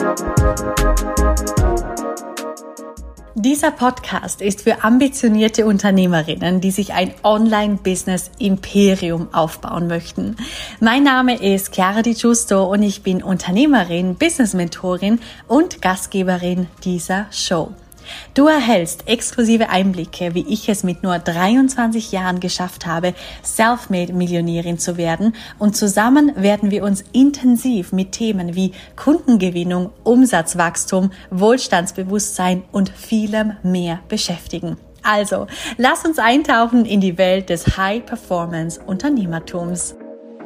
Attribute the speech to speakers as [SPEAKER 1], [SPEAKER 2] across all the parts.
[SPEAKER 1] Dieser Podcast ist für ambitionierte Unternehmerinnen, die sich ein Online-Business-Imperium aufbauen möchten. Mein Name ist Chiara Di Giusto und ich bin Unternehmerin, Business-Mentorin und Gastgeberin dieser Show. Du erhältst exklusive Einblicke, wie ich es mit nur 23 Jahren geschafft habe, Selfmade-Millionärin zu werden, und zusammen werden wir uns intensiv mit Themen wie Kundengewinnung, Umsatzwachstum, Wohlstandsbewusstsein und vielem mehr beschäftigen. Also, lass uns eintauchen in die Welt des High-Performance-Unternehmertums.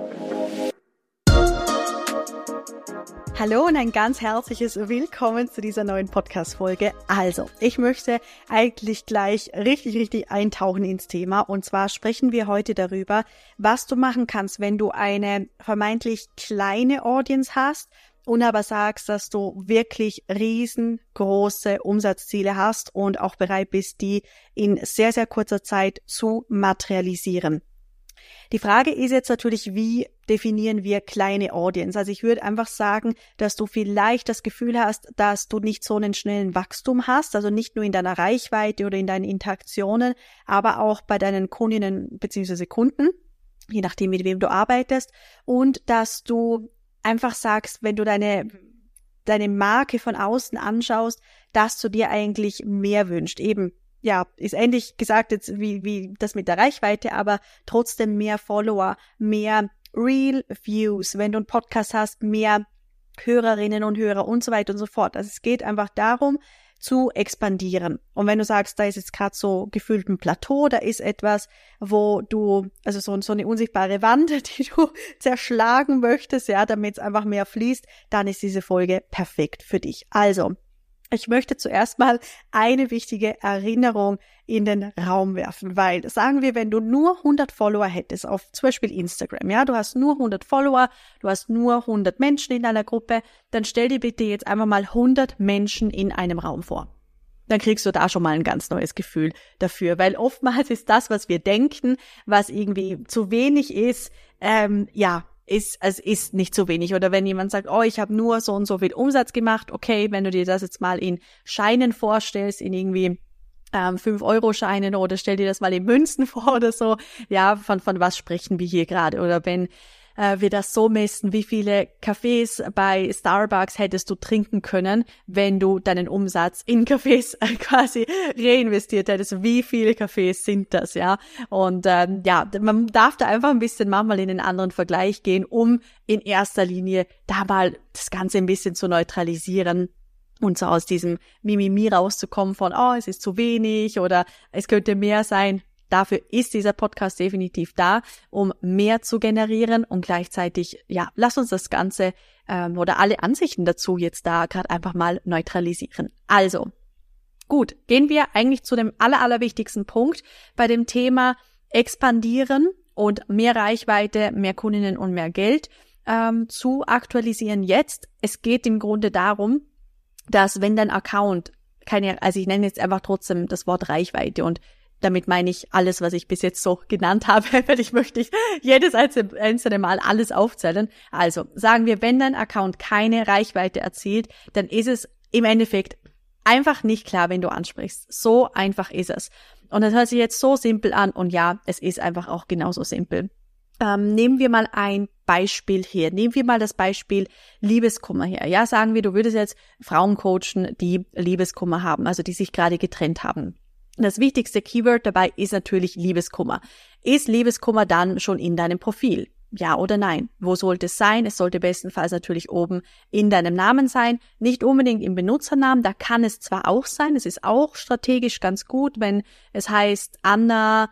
[SPEAKER 1] Hallo und ein ganz herzliches Willkommen zu dieser neuen Podcast-Folge. Also, ich möchte eigentlich gleich richtig eintauchen ins Thema. Und zwar sprechen wir heute darüber, was du machen kannst, wenn du eine vermeintlich kleine Audience hast und aber sagst, dass du wirklich riesengroße Umsatzziele hast und auch bereit bist, die in sehr, sehr kurzer Zeit zu materialisieren. Die Frage ist jetzt natürlich, wie definieren wir kleine Audience? Also ich würde einfach sagen, dass du vielleicht das Gefühl hast, dass du nicht so einen schnellen Wachstum hast, also nicht nur in deiner Reichweite oder in deinen Interaktionen, aber auch bei deinen Kundinnen bzw. Kunden, je nachdem, mit wem du arbeitest, und dass du einfach sagst, wenn du deine Marke von außen anschaust, dass du dir eigentlich mehr wünschst, eben. Ja, ist ähnlich gesagt jetzt wie das mit der Reichweite, aber trotzdem mehr Follower, mehr Real Views, wenn du einen Podcast hast, mehr Hörerinnen und Hörer und so weiter und so fort. Also es geht einfach darum, zu expandieren. Und wenn du sagst, da ist jetzt gerade so gefühlt ein Plateau, da ist etwas, wo du, also so eine unsichtbare Wand, die du zerschlagen möchtest, ja, damit es einfach mehr fließt, dann ist diese Folge perfekt für dich. Also, ich möchte zuerst mal eine wichtige Erinnerung in den Raum werfen, weil, sagen wir, wenn du nur 100 Follower hättest auf zum Beispiel Instagram, ja, du hast nur 100 Follower, du hast nur 100 Menschen in deiner Gruppe, dann stell dir bitte jetzt einfach mal 100 Menschen in einem Raum vor. Dann kriegst du da schon mal ein ganz neues Gefühl dafür, weil oftmals ist das, was wir denken, was irgendwie zu wenig ist, es ist nicht so wenig. Oder wenn jemand sagt, oh, ich habe nur so und so viel Umsatz gemacht, okay, wenn du dir das jetzt mal in Scheinen vorstellst, in irgendwie 5-Euro-Scheinen, oder stell dir das mal in Münzen vor oder so, ja, von was sprechen wir hier gerade? Oder wenn wir das so messen, wie viele Kaffees bei Starbucks hättest du trinken können, wenn du deinen Umsatz in Kaffees quasi reinvestiert hättest. Wie viele Kaffees sind das, ja? Und man darf da einfach ein bisschen manchmal in einen anderen Vergleich gehen, um in erster Linie da mal das Ganze ein bisschen zu neutralisieren und so aus diesem Mimimi rauszukommen von, oh, es ist zu wenig oder es könnte mehr sein. Dafür ist dieser Podcast definitiv da, um mehr zu generieren, und gleichzeitig, ja, lass uns das Ganze oder alle Ansichten dazu jetzt da gerade einfach mal neutralisieren. Also, gut, gehen wir eigentlich zu dem allerwichtigsten Punkt bei dem Thema expandieren und mehr Reichweite, mehr Kundinnen und mehr Geld zu aktualisieren jetzt. Es geht im Grunde darum, dass wenn dein Account also ich nenne jetzt einfach trotzdem das Wort Reichweite, und damit meine ich alles, was ich bis jetzt so genannt habe, weil ich möchte nicht jedes einzelne Mal alles aufzählen. Also, sagen wir, wenn dein Account keine Reichweite erzielt, dann ist es im Endeffekt einfach nicht klar, wen du ansprichst. So einfach ist es. Und das hört sich jetzt so simpel an, und ja, es ist einfach auch genauso simpel. Nehmen wir mal ein Beispiel her. Nehmen wir mal das Beispiel Liebeskummer her. Ja, sagen wir, du würdest jetzt Frauen coachen, die Liebeskummer haben, also die sich gerade getrennt haben. Das wichtigste Keyword dabei ist natürlich Liebeskummer. Ist Liebeskummer dann schon in deinem Profil? Ja oder nein? Wo sollte es sein? Es sollte bestenfalls natürlich oben in deinem Namen sein, nicht unbedingt im Benutzernamen. Da kann es zwar auch sein, es ist auch strategisch ganz gut, wenn es heißt Anna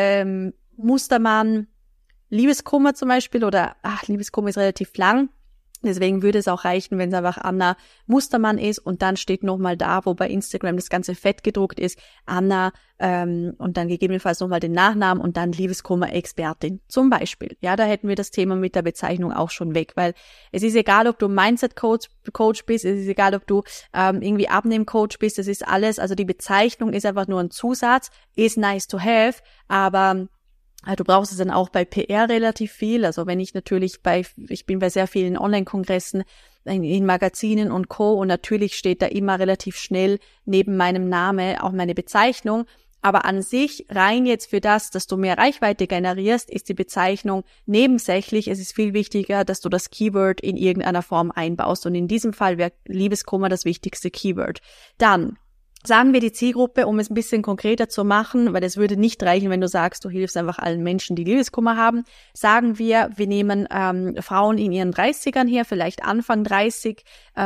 [SPEAKER 1] Mustermann Liebeskummer zum Beispiel, oder Liebeskummer ist relativ lang. Deswegen würde es auch reichen, wenn es einfach Anna Mustermann ist und dann steht nochmal da, wo bei Instagram das Ganze fett gedruckt ist, Anna und dann gegebenenfalls nochmal den Nachnamen und dann Liebeskummer-Expertin zum Beispiel. Ja, da hätten wir das Thema mit der Bezeichnung auch schon weg, weil es ist egal, ob du Mindset-Coach bist, es ist egal, ob du irgendwie Abnehm-Coach bist, das ist alles, also die Bezeichnung ist einfach nur ein Zusatz, ist nice to have, aber Du brauchst es dann auch bei PR relativ viel. Also wenn ich bin bei sehr vielen Online-Kongressen, in Magazinen und Co. und natürlich steht da immer relativ schnell neben meinem Namen auch meine Bezeichnung. Aber an sich, rein jetzt für das, dass du mehr Reichweite generierst, ist die Bezeichnung nebensächlich. Es ist viel wichtiger, dass du das Keyword in irgendeiner Form einbaust. Und in diesem Fall wäre Liebeskummer das wichtigste Keyword. Dann sagen wir die Zielgruppe, um es ein bisschen konkreter zu machen, weil es würde nicht reichen, wenn du sagst, du hilfst einfach allen Menschen, die Liebeskummer haben. Sagen wir nehmen Frauen in ihren 30ern her, vielleicht Anfang 30,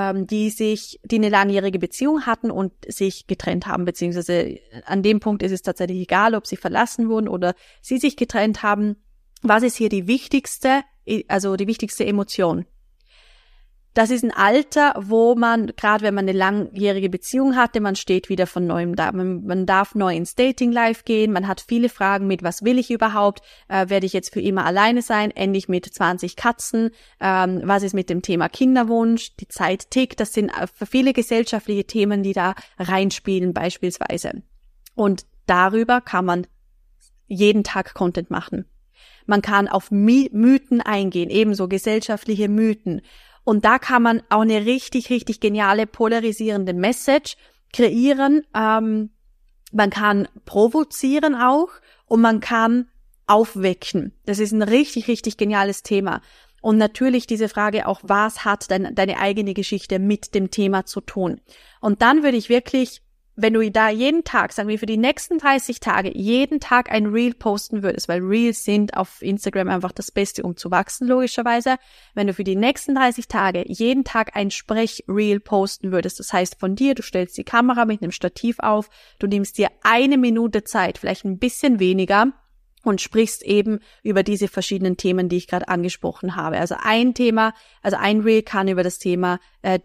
[SPEAKER 1] die eine langjährige Beziehung hatten und sich getrennt haben, beziehungsweise an dem Punkt ist es tatsächlich egal, ob sie verlassen wurden oder sie sich getrennt haben. Was ist hier die wichtigste Emotion? Das ist ein Alter, wo man, gerade wenn man eine langjährige Beziehung hatte, man steht wieder von neuem da. Man darf neu ins Dating-Life gehen, man hat viele Fragen mit, was will ich überhaupt? Werde ich jetzt für immer alleine sein? Ende ich mit 20 Katzen? Was ist mit dem Thema Kinderwunsch? Die Zeit tickt. Das sind viele gesellschaftliche Themen, die da reinspielen beispielsweise. Und darüber kann man jeden Tag Content machen. Man kann auf Mythen eingehen, ebenso gesellschaftliche Mythen. Und da kann man auch eine richtig, richtig geniale polarisierende Message kreieren. Man kann provozieren auch und man kann aufwecken. Das ist ein richtig, richtig geniales Thema. Und natürlich diese Frage auch, was hat deine eigene Geschichte mit dem Thema zu tun? Und dann würde ich wirklich, wenn du da jeden Tag, sagen wir für die nächsten 30 Tage, jeden Tag ein Reel posten würdest, weil Reels sind auf Instagram einfach das Beste, um zu wachsen, logischerweise. Wenn du für die nächsten 30 Tage jeden Tag ein Sprech-Reel posten würdest, das heißt von dir, du stellst die Kamera mit einem Stativ auf, du nimmst dir 1 Minute Zeit, vielleicht ein bisschen weniger, und sprichst eben über diese verschiedenen Themen, die ich gerade angesprochen habe. Also ein Reel kann über das Thema,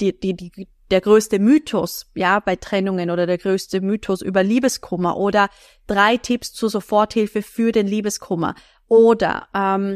[SPEAKER 1] der größte Mythos, ja, bei Trennungen oder der größte Mythos über Liebeskummer oder 3 Tipps zur Soforthilfe für den Liebeskummer oder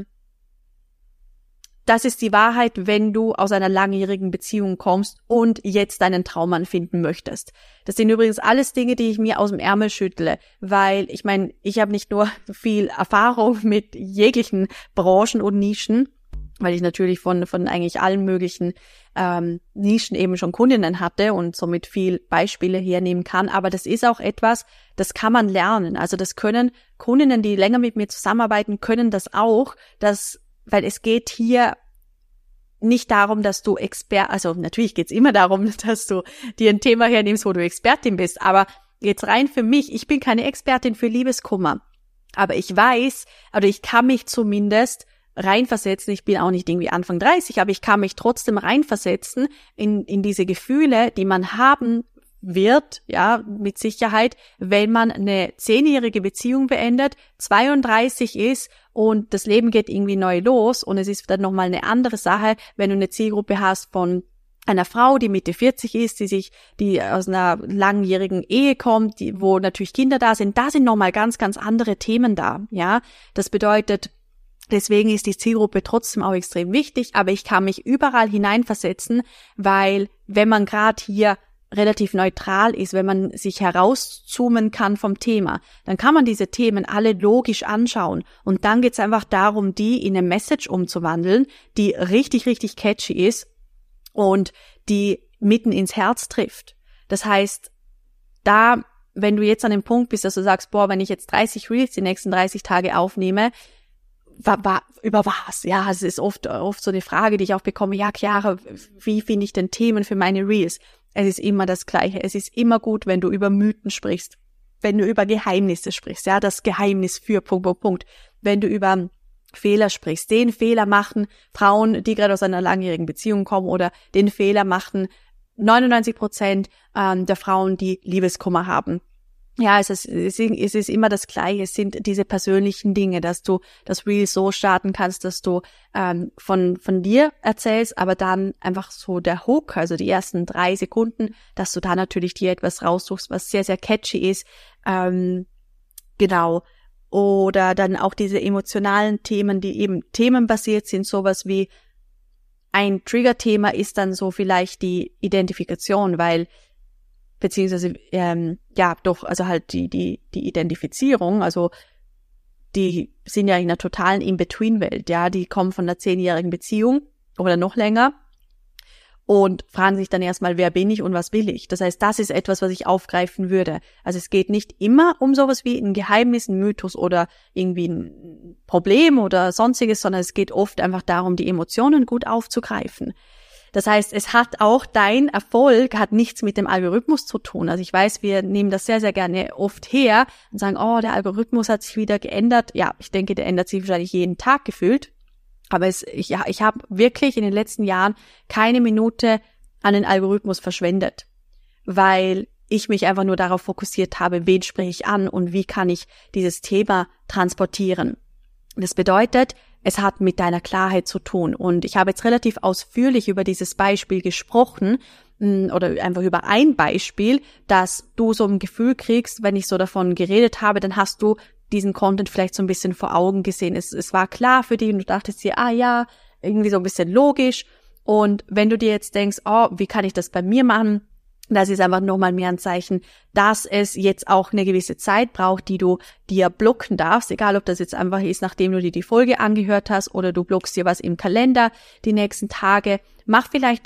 [SPEAKER 1] das ist die Wahrheit, wenn du aus einer langjährigen Beziehung kommst und jetzt deinen Traummann finden möchtest. Das sind übrigens alles Dinge, die ich mir aus dem Ärmel schüttle, weil ich meine, ich habe nicht nur viel Erfahrung mit jeglichen Branchen und Nischen, weil ich natürlich von eigentlich allen möglichen Nischen eben schon Kundinnen hatte und somit viel Beispiele hernehmen kann. Aber das ist auch etwas, das kann man lernen. Also das können Kundinnen, die länger mit mir zusammenarbeiten, können das auch, weil es geht hier nicht darum, dass du also natürlich geht's immer darum, dass du dir ein Thema hernimmst, wo du Expertin bist. Aber jetzt rein für mich, ich bin keine Expertin für Liebeskummer. Aber ich weiß, oder ich kann mich zumindest reinversetzen, ich bin auch nicht irgendwie Anfang 30, aber ich kann mich trotzdem reinversetzen in diese Gefühle, die man haben wird, ja, mit Sicherheit, wenn man eine 10-jährige Beziehung beendet, 32 ist und das Leben geht irgendwie neu los und es ist dann nochmal eine andere Sache, wenn du eine Zielgruppe hast von einer Frau, die Mitte 40 ist, die aus einer langjährigen Ehe kommt, wo natürlich Kinder da sind nochmal ganz, ganz andere Themen da, ja. Das bedeutet, deswegen ist die Zielgruppe trotzdem auch extrem wichtig, aber ich kann mich überall hineinversetzen, weil wenn man gerade hier relativ neutral ist, wenn man sich herauszoomen kann vom Thema, dann kann man diese Themen alle logisch anschauen und dann geht's einfach darum, die in eine Message umzuwandeln, die richtig, richtig catchy ist und die mitten ins Herz trifft. Das heißt, wenn du jetzt an dem Punkt bist, dass du sagst, wenn ich jetzt 30 Reels die nächsten 30 Tage aufnehme, über was? Ja, es ist oft so eine Frage, die ich auch bekomme. Ja, Chiara, wie finde ich denn Themen für meine Reels? Es ist immer das Gleiche. Es ist immer gut, wenn du über Mythen sprichst, wenn du über Geheimnisse sprichst. Ja, das Geheimnis für ... Wenn du über Fehler sprichst, den Fehler machen Frauen, die gerade aus einer langjährigen Beziehung kommen, oder den Fehler machen 99% der Frauen, die Liebeskummer haben. Ja, es ist immer das Gleiche. Es sind diese persönlichen Dinge, dass du das Reel so starten kannst, dass du von dir erzählst, aber dann einfach so der Hook, also die ersten 3 Sekunden, dass du da natürlich dir etwas raussuchst, was sehr, sehr catchy ist. Genau. Oder dann auch diese emotionalen Themen, die eben themenbasiert sind, sowas wie ein Trigger-Thema ist dann so vielleicht die Identifikation, beziehungsweise, also halt die Identifizierung, also die sind ja in einer totalen In-Between-Welt, ja, die kommen von einer 10-jährigen Beziehung oder noch länger und fragen sich dann erstmal, wer bin ich und was will ich? Das heißt, das ist etwas, was ich aufgreifen würde. Also es geht nicht immer um sowas wie ein Geheimnis, ein Mythos oder irgendwie ein Problem oder sonstiges, sondern es geht oft einfach darum, die Emotionen gut aufzugreifen. Das heißt, es hat auch, dein Erfolg hat nichts mit dem Algorithmus zu tun. Also ich weiß, wir nehmen das sehr, sehr gerne oft her und sagen, oh, der Algorithmus hat sich wieder geändert. Ja, ich denke, der ändert sich wahrscheinlich jeden Tag gefühlt. Aber ich habe wirklich in den letzten Jahren keine Minute an den Algorithmus verschwendet, weil ich mich einfach nur darauf fokussiert habe, wen spreche ich an und wie kann ich dieses Thema transportieren. Das bedeutet, es hat mit deiner Klarheit zu tun. Und ich habe jetzt relativ ausführlich über dieses Beispiel gesprochen oder einfach über ein Beispiel, dass du so ein Gefühl kriegst, wenn ich so davon geredet habe, dann hast du diesen Content vielleicht so ein bisschen vor Augen gesehen. Es war klar für dich und du dachtest dir, ja, irgendwie so ein bisschen logisch. Und wenn du dir jetzt denkst, oh, wie kann ich das bei mir machen? Das ist einfach nochmal mehr ein Zeichen, dass es jetzt auch eine gewisse Zeit braucht, die du dir blocken darfst, egal ob das jetzt einfach ist, nachdem du dir die Folge angehört hast oder du blockst dir was im Kalender die nächsten Tage. Mach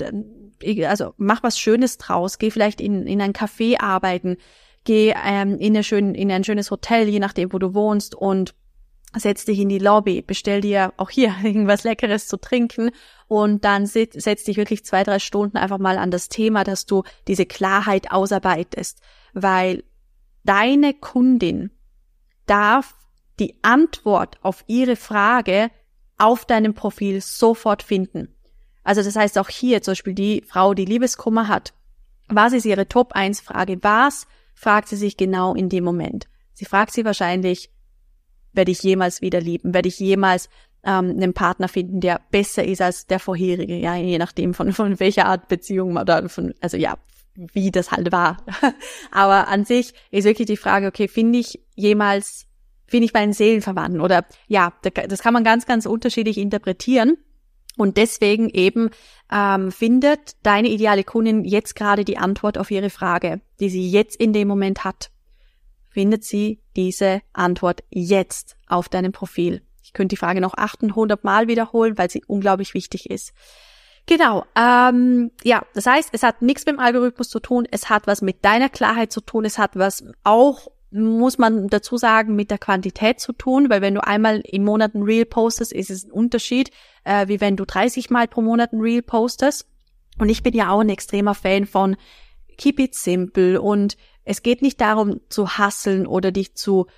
[SPEAKER 1] was Schönes draus, geh vielleicht in ein Café arbeiten, geh in ein schönes Hotel, je nachdem, wo du wohnst und setz dich in die Lobby, bestell dir auch hier irgendwas Leckeres zu trinken und dann setz dich wirklich 2-3 Stunden einfach mal an das Thema, dass du diese Klarheit ausarbeitest, weil deine Kundin darf die Antwort auf ihre Frage auf deinem Profil sofort finden. Also das heißt auch hier zum Beispiel die Frau, die Liebeskummer hat, was ist ihre Top-1-Frage? Was fragt sie sich genau in dem Moment? Sie fragt sie wahrscheinlich, werde ich jemals wieder lieben? Werde ich jemals einen Partner finden, der besser ist als der vorherige? Ja, je nachdem von welcher Art Beziehung oder wie das halt war. Aber an sich ist wirklich die Frage, okay, finde ich meinen Seelenverwandten? Oder ja, das kann man ganz, ganz unterschiedlich interpretieren. Und deswegen eben findet deine ideale Kundin jetzt gerade die Antwort auf ihre Frage, die sie jetzt in dem Moment hat. Findet sie diese Antwort jetzt auf deinem Profil. Ich könnte die Frage noch 800 Mal wiederholen, weil sie unglaublich wichtig ist. Genau, das heißt, es hat nichts mit dem Algorithmus zu tun, es hat was mit deiner Klarheit zu tun, es hat was auch, muss man dazu sagen, mit der Quantität zu tun, weil wenn du einmal im Monat ein Reel postest, ist es ein Unterschied, wie wenn du 30 Mal pro Monat ein Reel postest. Und ich bin ja auch ein extremer Fan von keep it simple und es geht nicht darum zu hustlen oder dich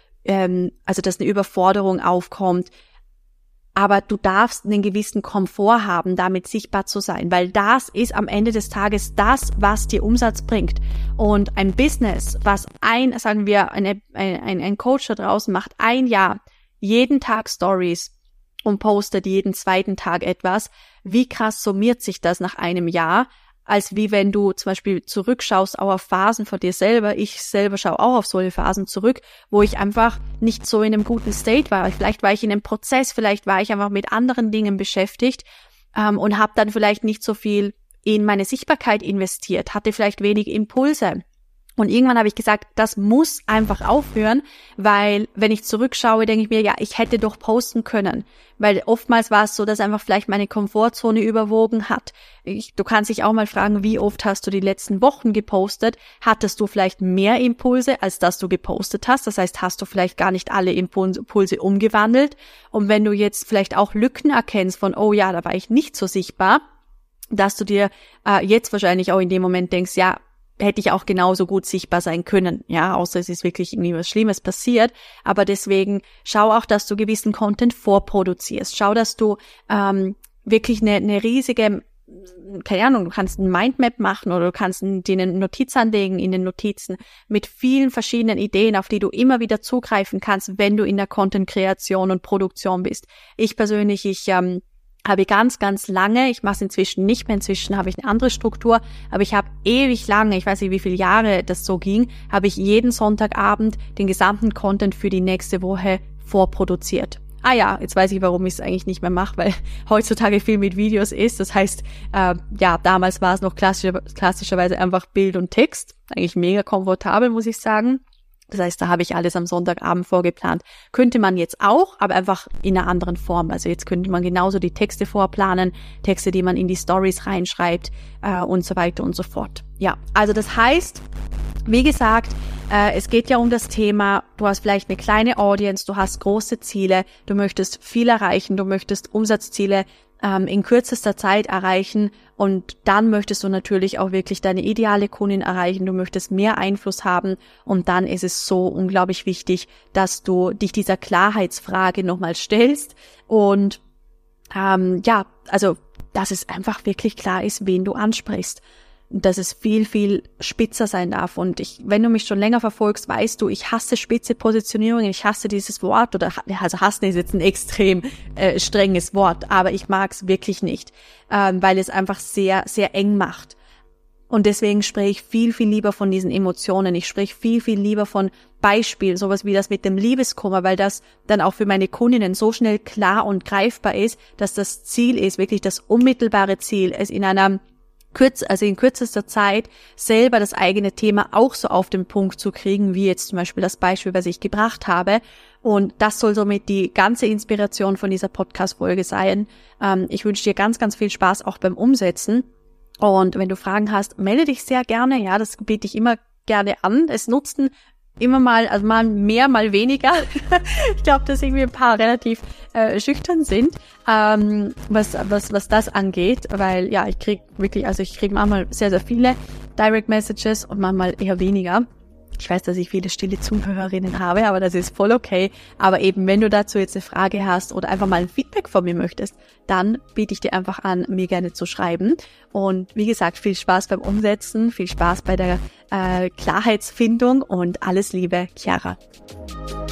[SPEAKER 1] dass eine Überforderung aufkommt, aber du darfst einen gewissen Komfort haben, damit sichtbar zu sein, weil das ist am Ende des Tages das, was dir Umsatz bringt. Und ein Business, was ein Coach da draußen macht, ein Jahr, jeden Tag Stories und postet jeden zweiten Tag etwas, wie krass summiert sich das nach einem Jahr, als wie wenn du zum Beispiel zurückschaust auch auf Phasen von dir selber. Ich selber schaue auch auf solche Phasen zurück, wo ich einfach nicht so in einem guten State war. Vielleicht war ich in einem Prozess, vielleicht war ich einfach mit anderen Dingen beschäftigt und habe dann vielleicht nicht so viel in meine Sichtbarkeit investiert, hatte vielleicht wenig Impulse. Und irgendwann habe ich gesagt, das muss einfach aufhören, weil wenn ich zurückschaue, denke ich mir, ja, ich hätte doch posten können. Weil oftmals war es so, dass einfach vielleicht meine Komfortzone überwogen hat. Du kannst dich auch mal fragen, wie oft hast du die letzten Wochen gepostet? Hattest du vielleicht mehr Impulse, als dass du gepostet hast? Das heißt, hast du vielleicht gar nicht alle Impulse umgewandelt? Und wenn du jetzt vielleicht auch Lücken erkennst von, oh ja, da war ich nicht so sichtbar, dass du dir jetzt wahrscheinlich auch in dem Moment denkst, ja, hätte ich auch genauso gut sichtbar sein können, ja, außer es ist wirklich irgendwie was Schlimmes passiert, aber deswegen schau auch, dass du gewissen Content vorproduzierst, schau, dass du wirklich eine riesige, keine Ahnung, du kannst ein Mindmap machen oder du kannst dir eine Notiz anlegen in den Notizen mit vielen verschiedenen Ideen, auf die du immer wieder zugreifen kannst, wenn du in der Content-Kreation und Produktion bist. Ich persönlich, habe ganz, ganz lange, ich mache es inzwischen nicht mehr, inzwischen habe ich eine andere Struktur, aber ich habe ewig lange, ich weiß nicht, wie viele Jahre das so ging, habe ich jeden Sonntagabend den gesamten Content für die nächste Woche vorproduziert. Ah ja, jetzt weiß ich, warum ich es eigentlich nicht mehr mache, weil heutzutage viel mit Videos ist. Das heißt, damals war es noch klassischerweise einfach Bild und Text. Eigentlich mega komfortabel, muss ich sagen. Das heißt, da habe ich alles am Sonntagabend vorgeplant. Könnte man jetzt auch, aber einfach in einer anderen Form. Also jetzt könnte man genauso die Texte vorplanen, Texte, die man in die Stories reinschreibt und so weiter und so fort. Ja, also das heißt, wie gesagt, es geht ja um das Thema, du hast vielleicht eine kleine Audience, du hast große Ziele, du möchtest viel erreichen, du möchtest Umsatzziele in kürzester Zeit erreichen und dann möchtest du natürlich auch wirklich deine ideale Kundin erreichen, du möchtest mehr Einfluss haben und dann ist es so unglaublich wichtig, dass du dich dieser Klarheitsfrage nochmal stellst und also dass es einfach wirklich klar ist, wen du ansprichst. Dass es viel, viel spitzer sein darf. Und wenn du mich schon länger verfolgst, weißt du, ich hasse spitze Positionierungen, ich hasse dieses Wort, also hassen ist jetzt ein extrem strenges Wort, aber ich mag es wirklich nicht, weil es einfach sehr, sehr eng macht. Und deswegen spreche ich viel, viel lieber von diesen Emotionen. Ich spreche viel, viel lieber von Beispielen, sowas wie das mit dem Liebeskummer, weil das dann auch für meine Kundinnen so schnell klar und greifbar ist, dass das Ziel ist, wirklich das unmittelbare Ziel, es in kürzester Zeit selber das eigene Thema auch so auf den Punkt zu kriegen, wie jetzt zum Beispiel das Beispiel, was ich gebracht habe. Und das soll somit die ganze Inspiration von dieser Podcast-Folge sein. Ich wünsche dir ganz, ganz viel Spaß auch beim Umsetzen. Und wenn du Fragen hast, melde dich sehr gerne. Ja, das biete ich immer gerne an. Es nutzen immer mal, also mal mehr, mal weniger. Ich glaube, dass irgendwie ein paar relativ schüchtern sind, was das angeht, weil ja, ich kriege manchmal sehr, sehr viele Direct Messages und manchmal eher weniger. Ich weiß, dass ich viele stille Zuhörerinnen habe, aber das ist voll okay. Aber eben, wenn du dazu jetzt eine Frage hast oder einfach mal ein Feedback von mir möchtest, dann biete ich dir einfach an, mir gerne zu schreiben. Und wie gesagt, viel Spaß beim Umsetzen, viel Spaß bei der Klarheitsfindung und alles Liebe, Chiara.